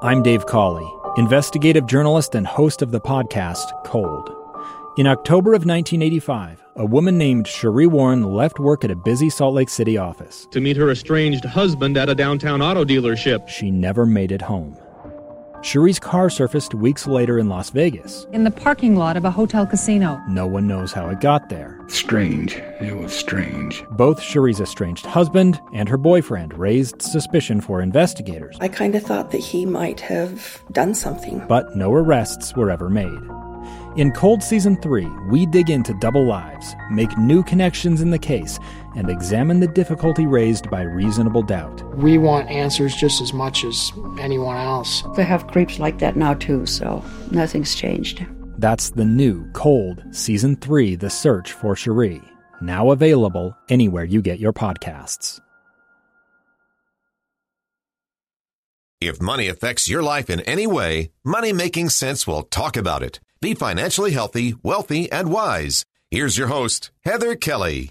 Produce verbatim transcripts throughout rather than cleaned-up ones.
I'm Dave Cawley, investigative journalist and host of the podcast Cold. In October of nineteen eighty-five, a woman named Sheree Warren left work at a busy Salt Lake City office to meet her estranged husband at a downtown auto dealership. She never made it home. Sheree's car surfaced weeks later in Las Vegas. In the parking lot of a hotel casino. No one knows how it got there. Strange. It was strange. Both Sheree's estranged husband and her boyfriend raised suspicion for investigators. I kind of thought that he might have done something. But no arrests were ever made. In Cold Season three, we dig into double lives, make new connections in the case, and examine the difficulty raised by reasonable doubt. We want answers just as much as anyone else. They have creeps like that now too, so nothing's changed. That's the new Cold Season three, The Search for Sheree, now available anywhere you get your podcasts. If money affects your life in any way, Money Making Sense will talk about it. Be financially healthy, wealthy, and wise. Here's your host, Heather Kelly.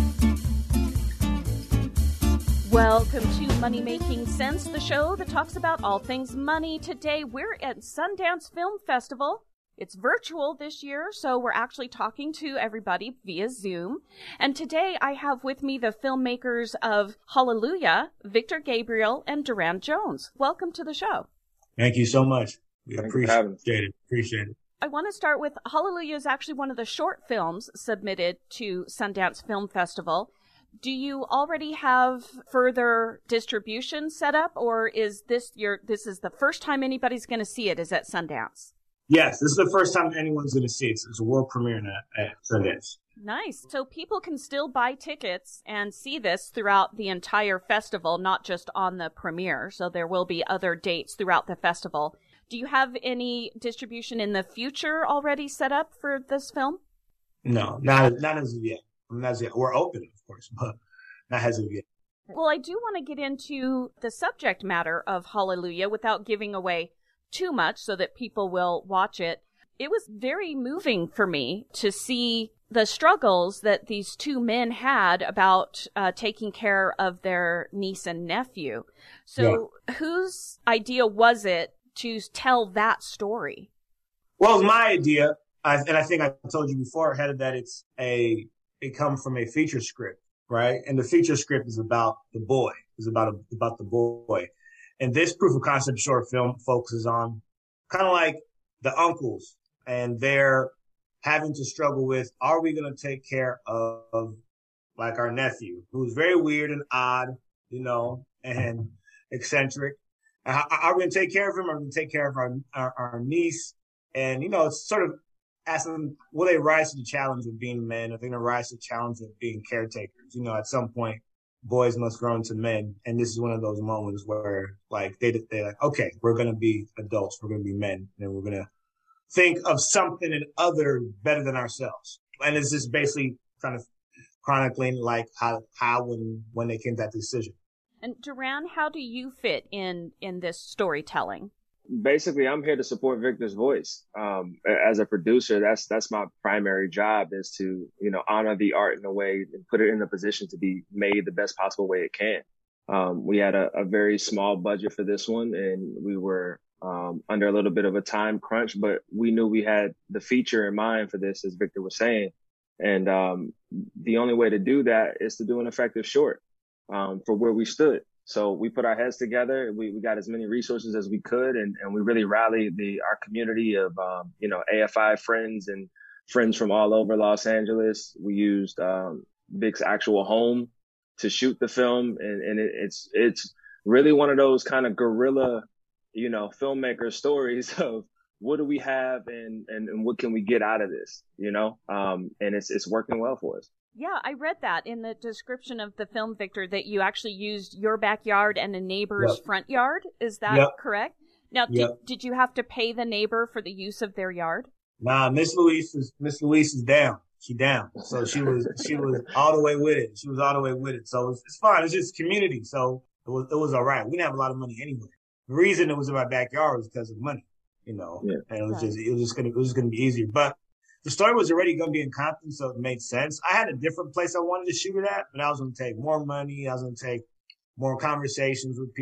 Welcome to Money Making Sense, the show that talks about all things money. Today, we're at Sundance Film Festival. It's virtual this year, so we're actually talking to everybody via Zoom. And today, I have with me the filmmakers of Hallelujah, Victor Gabriel and Durand Jones. Welcome to the show. Thank you so much. We Thanks appreciate it. Appreciate it. I want to start with Hallelujah is actually one of the short films submitted to Sundance Film Festival. Do you already have further distribution set up, or is this your this is the first time anybody's going to see it is at Sundance? Yes, this is the first time anyone's going to see it. It's a world premiere at, at Sundance. Nice. So people can still buy tickets and see this throughout the entire festival, not just on the premiere. So there will be other dates throughout the festival. Do you have any distribution in the future already set up for this film? No, not not as of yet. Not as yet. We're open, of course, but not as of yet. Well, I do want to get into the subject matter of Hallelujah without giving away too much so that people will watch it. It was very moving for me to see the struggles that these two men had about uh, taking care of their niece and nephew. So yeah. Whose idea was it to tell that story? Well, it was my idea, I, and I think I told you before, Heather, that it's a it comes from a feature script, right? And the feature script is about the boy, is about a, about the boy, and this proof of concept short film focuses on kind of like the uncles, and they're having to struggle with: are we going to take care of, of like our nephew, who's very weird and odd, you know, and eccentric? Are we going to take care of him, or are we going to take care of our, our, our niece? And, you know, it's sort of asking them, will they rise to the challenge of being men? Are they going to rise to the challenge of being caretakers? You know, at some point, boys must grow into men. And this is one of those moments where, like, they, they're like, okay, we're going to be adults. We're going to be men. And we're going to think of something and other better than ourselves. And it's just basically kind of chronicling, like, how, how when, when they came to that decision. And Durand, how do you fit in in this storytelling? Basically, I'm here to support Victor's voice. Um, as a producer, that's that's my primary job, is to, you know, honor the art in a way and put it in a position to be made the best possible way it can. Um, we had a, a very small budget for this one, and we were um, under a little bit of a time crunch, but we knew we had the feature in mind for this, as Victor was saying. And um, the only way to do that is to do an effective short. Um, for where we stood. So we put our heads together. We, we got as many resources as we could, and, and we really rallied the, our community of, um, you know, A F I friends and friends from all over Los Angeles. We used, um, Vic's actual home to shoot the film. And, and it, it's, it's really one of those kind of guerrilla, you know, filmmaker stories of what do we have and, and, and what can we get out of this, you know? Um, and it's, it's working well for us. Yeah, I read that in the description of the film, Victor, that you actually used your backyard and a neighbor's yep. front yard. Is that yep. correct? Now, yep. did, did you have to pay the neighbor for the use of their yard? Nah, Miss Louise is Miss Louise is down. She down. So she was she was all the way with it. She was all the way with it. So it's, it's fine. It's just community. So it was it was all right. We didn't have a lot of money anyway. The reason it was in my backyard was because of money, you know. Yeah. And it was right. just it was just gonna it was gonna be easier. But the story was already going to be in Compton, so it made sense. I had a different place I wanted to shoot it at, but I was going to take more money. I was going to take more conversations with people.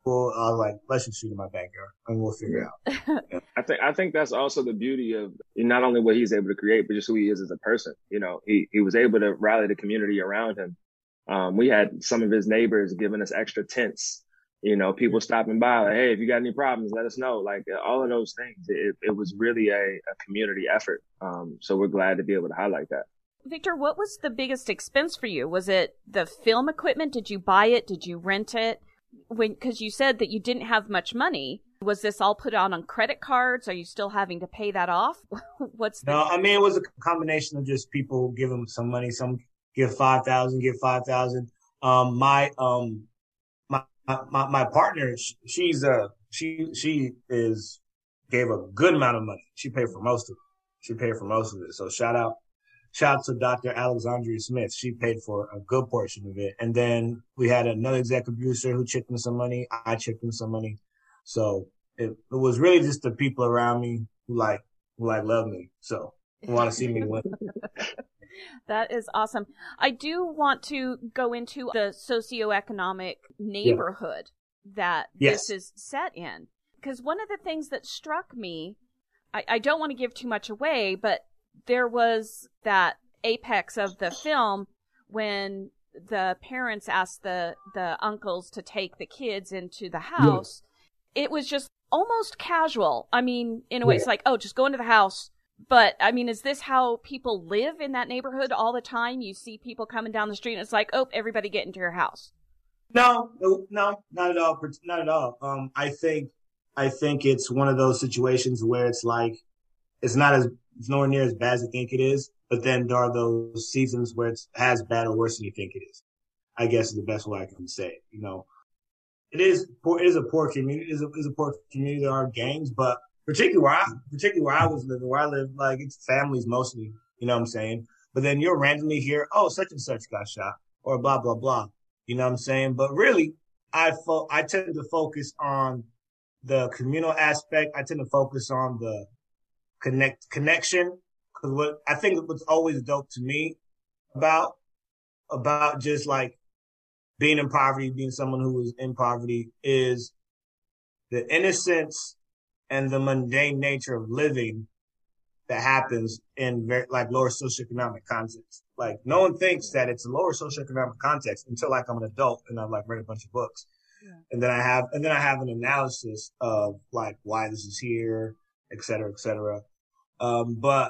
I was like, let's just shoot in my backyard and we'll figure it out. Yeah. I think I think that's also the beauty of not only what he's able to create, but just who he is as a person. You know, he he was able to rally the community around him. Um, we had some of his neighbors giving us extra tents. You know, people stopping by, like, hey, if you got any problems, let us know. Like all of those things. It, it was really a, a community effort. Um, so we're glad to be able to highlight that. Victor, what was the biggest expense for you? Was it the film equipment? Did you buy it? Did you rent it? When, because you said that you didn't have much money. Was this all put on on credit cards? Are you still having to pay that off? What's the... No, I mean, it was a combination of just people giving some money. Some give five thousand, give five thousand. Um, my, um, my, my, my partner, she's, uh, she, she is, gave a good amount of money. She paid for most of it. She paid for most of it. So shout out. Shout out to Doctor Alexandria Smith. She paid for a good portion of it. And then we had another executive producer who chipped in some money. I chipped in some money. So it, it was really just the people around me who like, who like love me. So who want to see me win. That is awesome. I do want to go into the socioeconomic neighborhood yeah. that yes. this is set in. Because one of the things that struck me, I, I don't want to give too much away, but there was that apex of the film when the parents asked the, the uncles to take the kids into the house. Yeah. It was just almost casual. I mean, in a way, yeah. it's like, oh, just go into the house. But, I mean, is this how people live in that neighborhood all the time? You see people coming down the street and it's like, oh, everybody get into your house. No, no, no, not at all. Not at all. Um, I think, I think it's one of those situations where it's like, it's not as, it's nowhere near as bad as you think it is, but then there are those seasons where it's as bad or worse than you think it is. I guess is the best way I can say it. You know, it is poor, it is a poor community. It is a, it is a poor community. There are gangs, but particularly where I, particularly where I was living, where I live, like it's families mostly. You know what I'm saying? But then you'll randomly hear, oh, such and such got shot, or blah blah blah. You know what I'm saying? But really, I fo- I tend to focus on the communal aspect. I tend to focus on the connect connection, because what I think what's always dope to me about about just like being in poverty, being someone who is in poverty, is the innocence and the mundane nature of living that happens in very, like lower socioeconomic context. Like no one thinks that it's a lower socioeconomic context until like I'm an adult and I've like read a bunch of books, yeah. and then I have and then I have an analysis of like why this is here, et cetera, et cetera. Um, but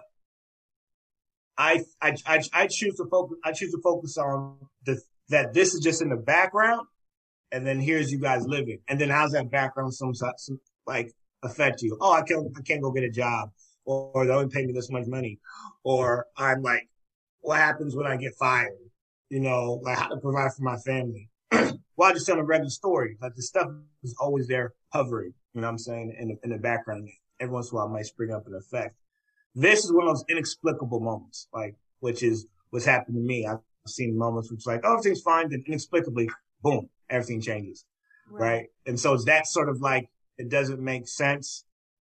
I, I, I, I choose to focus, I choose to focus on the, that this is just in the background. And then here's you guys living. And then how's that background some, some like affect you? Oh, I can't, I can't go get a job, or, or they only pay me this much money. Or I'm like, what happens when I get fired? You know, like how to provide for my family. Well, I just tell a regular story. Like the stuff is always there hovering, you know what I'm saying? In the, in the background. Every once in a while it might spring up an effect. This is one of those inexplicable moments, like, which is what's happened to me. I've seen moments which like, oh, everything's fine. Then inexplicably, boom, everything changes. Right. right? And so it's that sort of like, it doesn't make sense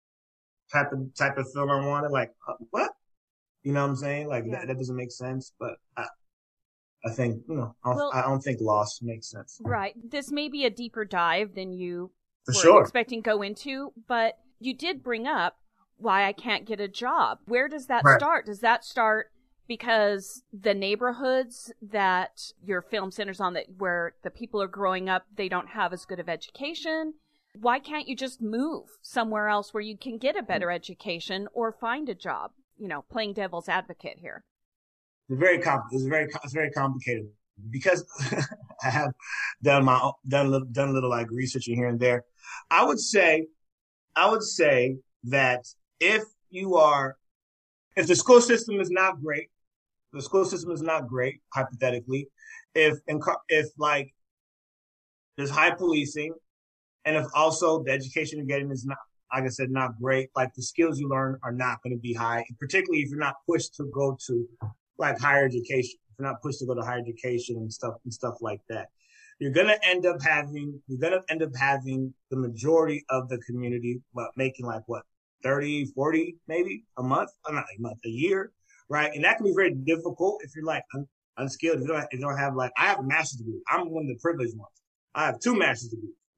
type of, type of film I wanted. Like, uh, what? You know what I'm saying? Like yeah. that, that doesn't make sense. But I, I think, you know, I don't, well, I don't think Lost makes sense. Right. This may be a deeper dive than you For were sure. expecting to go into, but you did bring up why I can't get a job. Where does that right. start? Does that start because the neighborhoods that your film centers on, that where the people are growing up, they don't have as good of education? Why can't you just move somewhere else where you can get a better education or find a job? You know, playing devil's advocate here. It's very com- It's very it's very complicated because I have done my done a little, done a little like researching here and there. I would say, I would say that if you are, if the school system is not great, the school system is not great, hypothetically, if, if like there's high policing, and if also the education you're getting is not, like I said, not great, like the skills you learn are not going to be high, particularly if you're not pushed to go to like higher education, if you're not pushed to go to higher education and stuff and stuff like that. You're going to end up having, you're going to end up having the majority of the community making like what, thirty, forty, maybe a month, or not a month, a year, right? And that can be very difficult if you're like un- unskilled. If you, don't, if you don't have like, I have a master's degree. I'm one of the privileged ones. I have two master's degrees.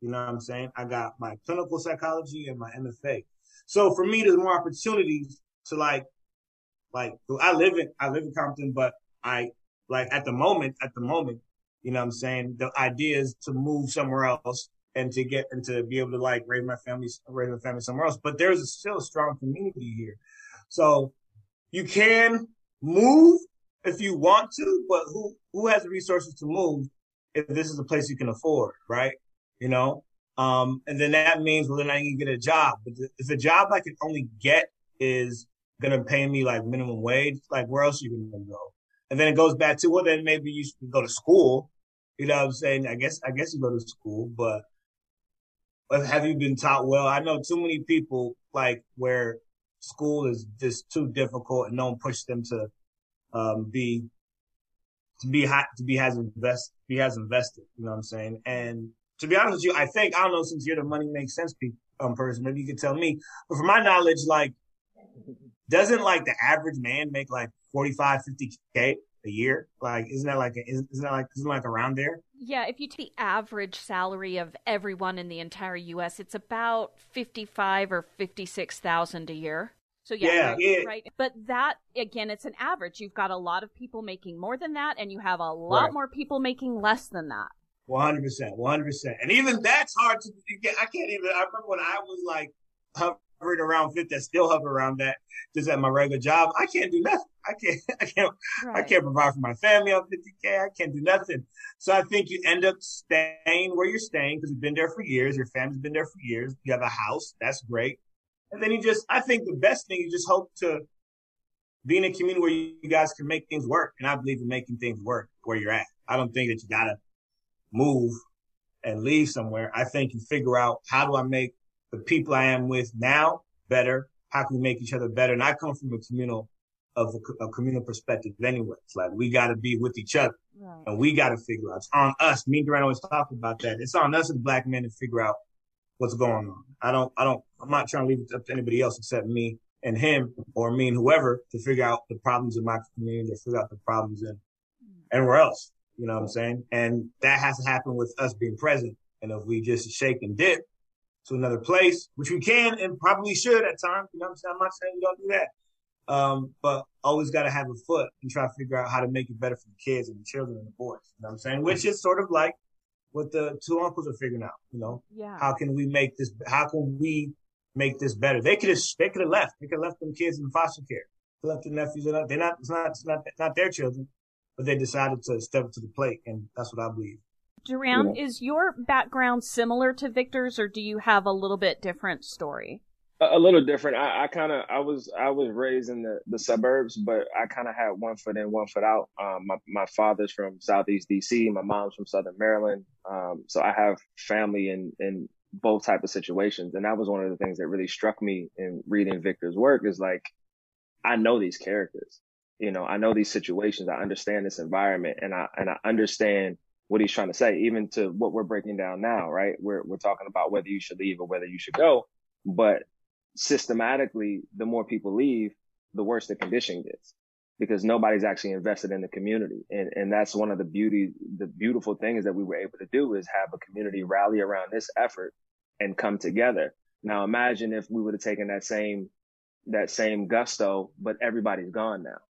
You know what I'm saying? I got my clinical psychology and my M F A. So for me, there's more opportunities to like, like I live in, I live in Compton, but I like at the moment, at the moment, you know what I'm saying? The idea is to move somewhere else and to get, and to be able to like raise my family, raise my family somewhere else. But there's a, still a strong community here. So you can move if you want to, but who, who has the resources to move if this is a place you can afford, right? You know? Um, and then that means, well, then I can get a job. But if the job I can only get is going to pay me like minimum wage, like where else are you going to go? And then it goes back to, well, then maybe you should go to school. You know what I'm saying? I guess, I guess you go to school, but, but have you been taught well? I know too many people like where school is just too difficult and don't push them to, um, be, to be hot, to be has invest, be has invested. You know what I'm saying? And to be honest with you, I think, I don't know, since you're the money makes sense people, um, person, maybe you can tell me, but from my knowledge, like, doesn't like the average man make like forty-five, fifty K a year? Like, isn't that like, isn't that like, isn't like around there? Yeah. If you take the average salary of everyone in the entire U S, it's about fifty-five or fifty-six thousand a year. So yeah, yeah, right, yeah. right. But that, again, it's an average. You've got a lot of people making more than that, and you have a lot Right. more people making less than that. one hundred percent, one hundred percent. And even that's hard to get. I can't even, I remember when I was like hovering around fifty, I still hover around that just at my regular job. I can't do nothing. I can't, I can't, Right. I can't provide for my family on fifty K. I can't do nothing. So I think you end up staying where you're staying because you've been there for years. Your family's been there for years. You have a house. That's great. And then you just, I think the best thing, you just hope to be in a community where you, you guys can make things work. And I believe in making things work where you're at. I don't think that you gotta move and leave somewhere. I think you figure out, how do I make the people I am with now better? How can we make each other better? And I come from a communal, of a, a communal perspective anyway. It's like, we got to be with each other, Right. and we got to figure out. It's on us. Me and Durant always talk about that. It's on us as black men to figure out what's going on. I don't, I don't, I'm not trying to leave it up to anybody else except me and him, or me and whoever, to figure out the problems in my community, to figure out the problems in everywhere else. You know what I'm saying? And that has to happen with us being present. And if we just shake and dip to another place, which we can and probably should at times, you know what I'm saying? I'm not saying we don't do that. Um, but always got to have a foot and try to figure out how to make it better for the kids and the children and the boys. You know what I'm saying? Which is sort of like what the two uncles are figuring out, you know? Yeah. How can we make this, how can we make this better? They could have, they could have left. They could have left them kids in foster care. They left their nephews. They're not, they're not, it's not, it's not, it's not their children, but they decided to step up to the plate. And that's what I believe. Durant, Yeah. is your background similar to Victor's, or do you have a little bit different story? A, a little different. I, I kind of, I was, I was raised in the, the suburbs, but I kind of had one foot in, one foot out. Um, my, my father's from Southeast D C. My mom's from Southern Maryland. Um, so I have family in, in both type of situations. And that was one of the things that really struck me in reading Victor's work, is like, I know these characters, you know, I know these situations. I understand this environment, and I, and I understand what he's trying to say, even to what we're breaking down now, right? We're, we're talking about whether you should leave or whether you should go, but systematically, the more people leave, the worse the condition gets, because nobody's actually invested in the community. And, and that's one of the beauty, the beautiful things that we were able to do, is have a community rally around this effort and come together. Now, imagine if we would have taken that same, that same gusto, but everybody's gone now,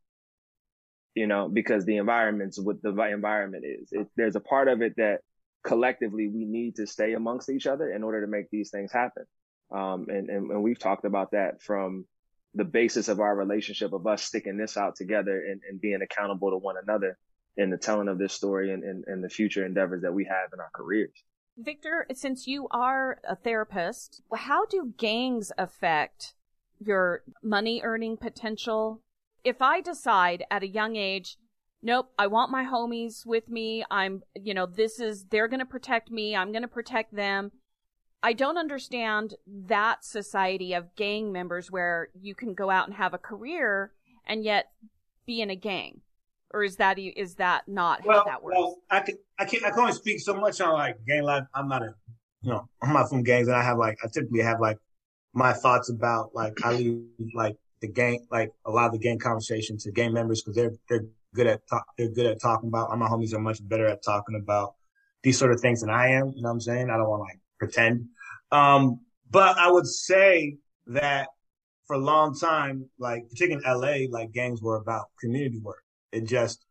you know, because the environment's what the environment is. It, there's a part of it that collectively we need to stay amongst each other in order to make these things happen. Um, and, and, and we've talked about that from the basis of our relationship, of us sticking this out together and, and being accountable to one another in the telling of this story and, and, and the future endeavors that we have in our careers. Victor, since you are a therapist, how do gangs affect your money earning potential? If I decide at a young age, nope, I want my homies with me, I'm, you know, this is, they're going to protect me, I'm going to protect them. I don't understand that society of gang members where you can go out and have a career and yet be in a gang. Or is that, is that not Well, how that works? well, I can, I can, I can only speak so much on like gang life. I'm not a, you know, I'm not from gangs, and I have like, I typically have like my thoughts about like, I leave like the gang, like a lot of the gang conversation to gang members, because they're, they're good at, talk, they're good at talking about, my homies are much better at talking about these sort of things than I am. You know what I'm saying? I don't want to like pretend. Um, but I would say that for a long time, like particularly in L A, like gangs were about community work. It just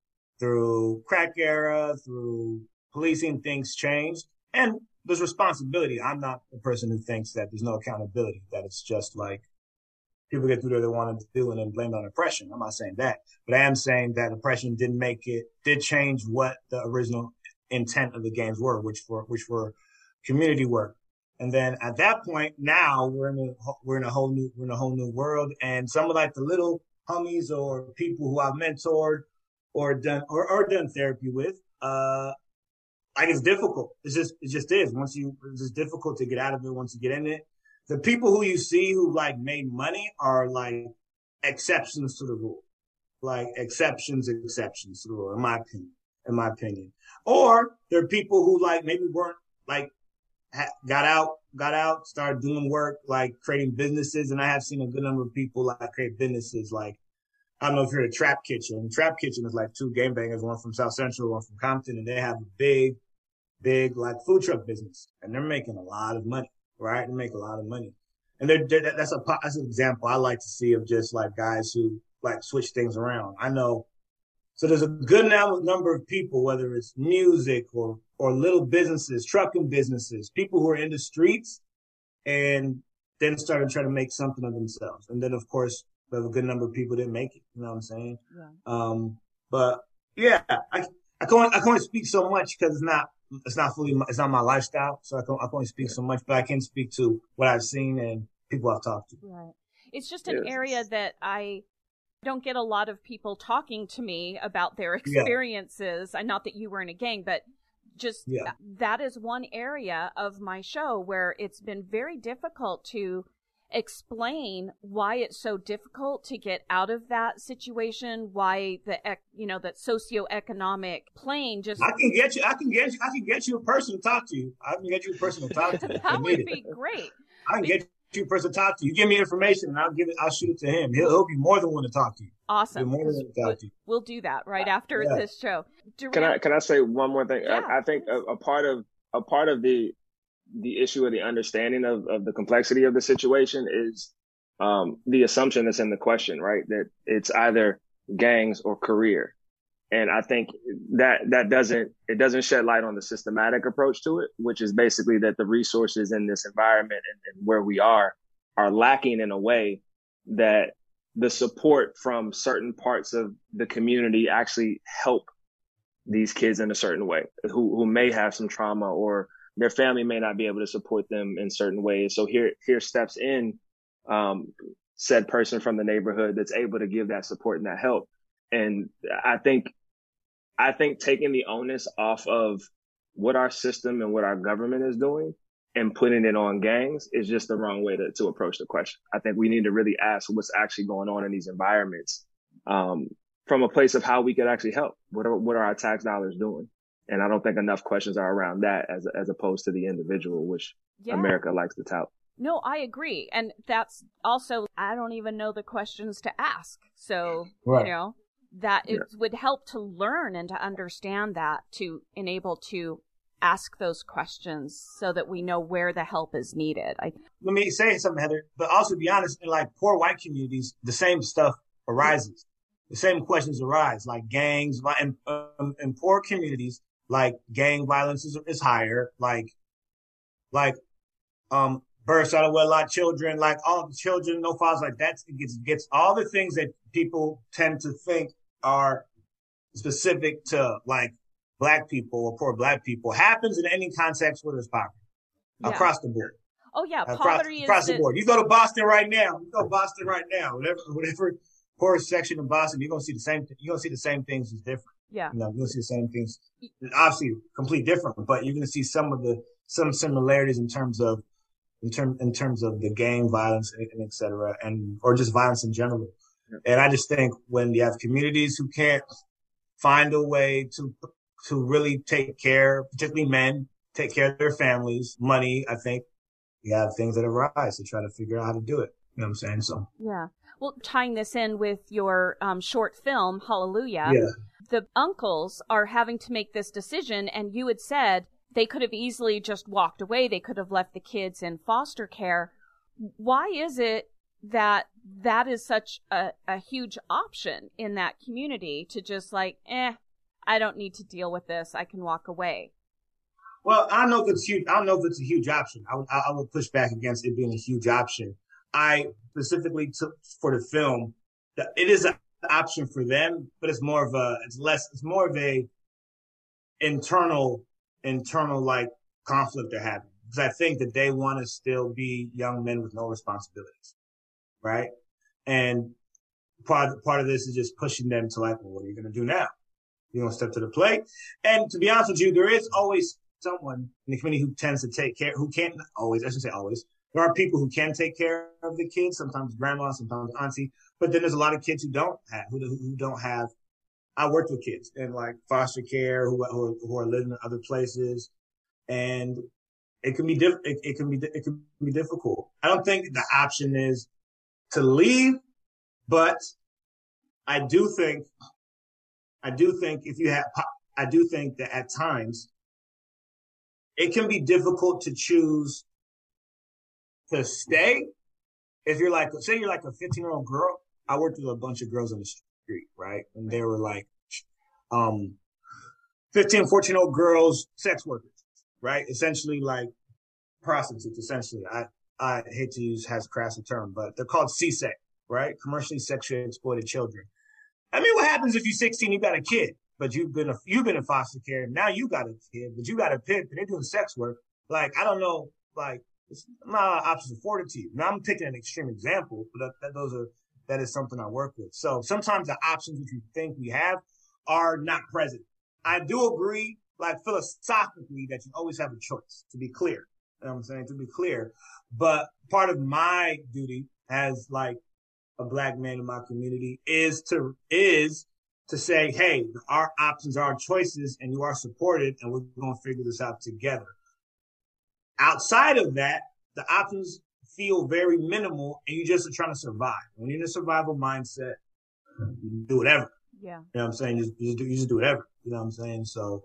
through crack era, through policing, things changed. And there's responsibility. I'm not the person who thinks that there's no accountability, that it's just like people get through what they want to do and then blame it on oppression. I'm not saying that, but I am saying that oppression didn't make it, did change what the original intent of the games were, which were, which were community work. And then at that point, now we're in a, we're in a whole new, we're in a whole new world. And some of like the little homies or people who I've mentored or done, or, or done therapy with, uh, like it's difficult. It's just, it just is. Once you, it's just difficult to get out of it once you get in it. The people who you see who like made money are like exceptions to the rule, like exceptions, exceptions to the rule, in my opinion, in my opinion. Or there are people who like maybe weren't like, ha- got out, got out, started doing work, like creating businesses. And I have seen a good number of people like create businesses. Like, I don't know if you're at a Trap Kitchen. Trap Kitchen is like two game bangers, one from South Central, one from Compton, and they have a big, big like food truck business, and they're making a lot of money. Right, they make a lot of money, and they're, they're, that's a that's an example I like to see of just like guys who like switch things around. I know, so there's a good number of people, whether it's music or or little businesses, trucking businesses, people who are in the streets, and then started trying to make something of themselves. And then of course, there's a good number of people that make it. You know what I'm saying? Yeah. Um, but yeah, I I can only, I can only speak so much because it's not. It's not fully, it's not my lifestyle, so I can, I can only speak so much, but I can speak to what I've seen and people I've talked to. Right. It's just an yeah. area that I don't get a lot of people talking to me about their experiences. Yeah. Not that you were in a gang, but just yeah. that is one area of my show where it's been very difficult to explain why it's so difficult to get out of that situation, why the you know that socioeconomic plane just I can get you I can get you I can get you a person to talk to you. I can get you a person to talk to you. That would be great. I can get you a person to talk to you. You give me information and I'll give it I'll shoot it to him. He'll, he'll be more than one to talk to you. Awesome. More than one to talk to you. We'll do that right after yeah. this show. Durant, can I can I say one more thing? Yeah. I, I think a, a part of a part of the the issue of the understanding of, of the complexity of the situation is um, the assumption that's in the question, right? That it's either gangs or career. And I think that that doesn't, it doesn't shed light on the systematic approach to it, which is basically that the resources in this environment and, and where we are are lacking in a way that the support from certain parts of the community actually help these kids in a certain way who, who may have some trauma or their family may not be able to support them in certain ways. So here, here steps in, um, said person from the neighborhood that's able to give that support and that help. And I think, I think taking the onus off of what our system and what our government is doing and putting it on gangs is just the wrong way to, to approach the question. I think we need to really ask what's actually going on in these environments, um, from a place of how we could actually help. What are, what are our tax dollars doing? And I don't think enough questions are around that as as opposed to the individual, which yeah. America likes to tout. No, I agree. And that's also, I don't even know the questions to ask. So, right. you know, that it yeah. would help to learn and to understand that, to enable to ask those questions so that we know where the help is needed. I, Let me say something, Heather, but also be honest, in like poor white communities, the same stuff arises. The same questions arise, like gangs, in, um, in poor communities, like gang violence is, is higher, like, like, um, births out of wedlock children, like all the children, no fathers, like that gets, gets all the things that people tend to think are specific to like black people or poor black people happens in any context where there's poverty yeah. across the board. Oh yeah. Across, poverty across is the board. You go to Boston right now, you go to Boston right now, whatever, whatever poorest section of Boston, you're going to see the same, you're going to see the same things as different. Yeah. You know, you'll see the same things, obviously completely different, but you're going to see some of the, some similarities in terms of, in term, in terms of the gang violence and, and et cetera, and, or just violence in general. Yeah. And I just think when you have communities who can't find a way to, to really take care, particularly men, take care of their families, money, I think you have things that arise to try to figure out how to do it. You know what I'm saying? So. Yeah. Well, tying this in with your um, short film, Hallelujah. Yeah. The uncles are having to make this decision, and you had said they could have easily just walked away. They could have left the kids in foster care. Why is it that that is such a, a huge option in that community to just like, eh, I don't need to deal with this. I can walk away? Well, I don't know if it's huge. I don't know if it's a huge option. I, I, I would push back against it being a huge option. I specifically took for the film that it is an option for them, but it's more of a, it's less, it's more of a internal, internal like conflict they're having. Because I think that they want to still be young men with no responsibilities, right? And part of, part of this is just pushing them to like, well, what are you going to do now? You're going to step to the plate. And to be honest with you, there is always someone in the community who tends to take care, who can't always, I should say always. There are people who can take care of the kids, sometimes grandma, sometimes auntie, but then there's a lot of kids who don't have, who, who don't have. I worked with kids in like foster care who, who, are, who are living in other places, and it can be diff- it, it can be it can be difficult. I don't think the option is to leave, but I do think I do think if you have I do think that at times it can be difficult to choose to stay. If you're like, say you're like a fifteen year old girl, I worked with a bunch of girls on the street, right? And they were like, um, fifteen, fourteen year old girls, sex workers, right? Essentially like prostitutes, essentially. I, I hate to use, has crass a term, but they're called C S E C, right? Commercially sexually exploited children. I mean, what happens if you're sixteen, you got a kid, but you've been, a, you've been in foster care, now you got a kid, but you got a pimp and they're doing sex work. Like, I don't know, like, it's not options afforded to you. Now I'm picking an extreme example, but that, that those are, that is something I work with. So sometimes the options which we think we have are not present. I do agree, like philosophically, that you always have a choice, to be clear. You know what I'm saying? To be clear. But part of my duty as like a black man in my community is to, is to say, hey, our options are our choices and you are supported and we're going to figure this out together. Outside of that, the options feel very minimal and you just are trying to survive. When you're in a survival mindset, you do whatever. Yeah. You know what I'm saying? You just, you just, do, you just do whatever. You know what I'm saying? So.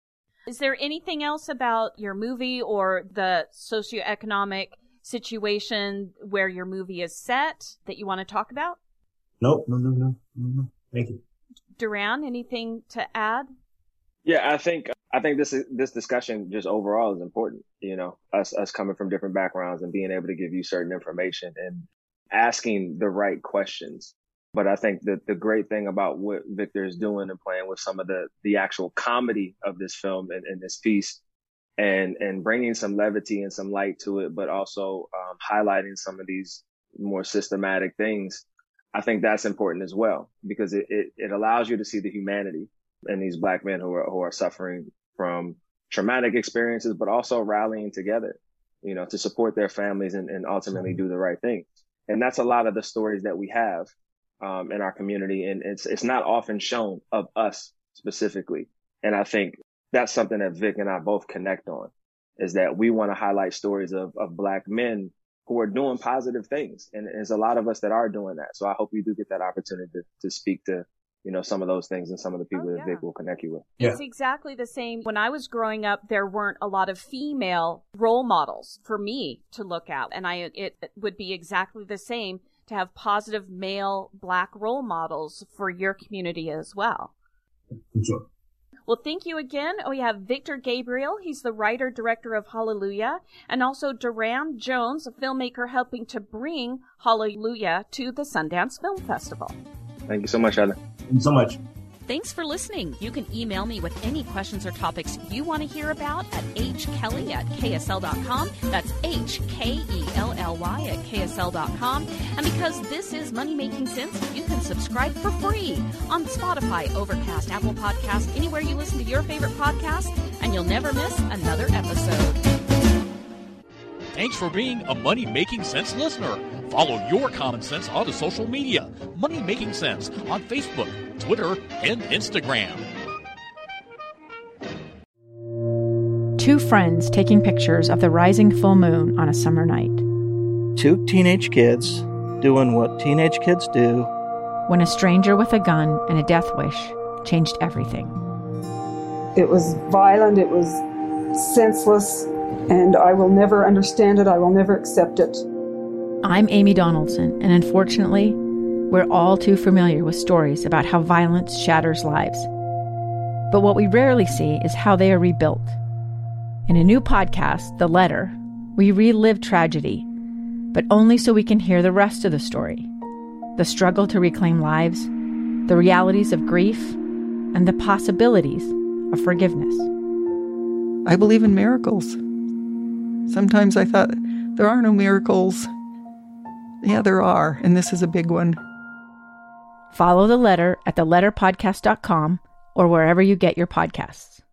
Is there anything else about your movie or the socioeconomic situation where your movie is set that you want to talk about? Nope. No, no, no, no, no. Thank you. Duran, anything to add? Yeah, I think I think this this discussion just overall is important. You know, us us coming from different backgrounds and being able to give you certain information and asking the right questions. But I think that the great thing about what Victor is doing and playing with some of the the actual comedy of this film and, and this piece, and and bringing some levity and some light to it, but also um, highlighting some of these more systematic things. I think that's important as well, because it, it, it allows you to see the humanity in these black men who are who are suffering from traumatic experiences, but also rallying together, you know, to support their families and, and ultimately do the right thing. And that's a lot of the stories that we have um, in our community. And it's it's not often shown of us specifically. And I think that's something that Vic and I both connect on, is that we want to highlight stories of, of black men who are doing positive things. And there's a lot of us that are doing that. So I hope you do get that opportunity to, to speak to, you know, some of those things and some of the people oh, yeah. that Vic will connect you with. Yeah. It's exactly the same. When I was growing up, there weren't a lot of female role models for me to look at. And I, it would be exactly the same to have positive male black role models for your community as well. Sure. Well, thank you again. We have Victor Gabriel. He's the writer, director of Hallelujah, and also Duran Jones, a filmmaker helping to bring Hallelujah to the Sundance Film Festival. Thank you so much, Heather. Thank you so much. Thanks for listening. You can email me with any questions or topics you want to hear about at hkelly at ksl dot com. That's H K E L L Y at ksl dot com. And because this is Money Making Sense, you can subscribe for free on Spotify, Overcast, Apple Podcasts, anywhere you listen to your favorite podcast, and you'll never miss another episode. Thanks for being a Money Making Sense listener. Follow your common sense onto social media. Money Making Sense on Facebook, Twitter, and Instagram. Two friends taking pictures of the rising full moon on a summer night. Two teenage kids doing what teenage kids do. When a stranger with a gun and a death wish changed everything. It was violent, it was senseless, and I will never understand it. I will never accept it. I'm Amy Donaldson, and unfortunately, we're all too familiar with stories about how violence shatters lives. But what we rarely see is how they are rebuilt. In a new podcast, The Letter, we relive tragedy, but only so we can hear the rest of the story. The struggle to reclaim lives, the realities of grief, and the possibilities of forgiveness. I believe in miracles. Sometimes I thought, there are no miracles. Yeah, there are, and this is a big one. Follow The Letter at the letter podcast dot com or wherever you get your podcasts.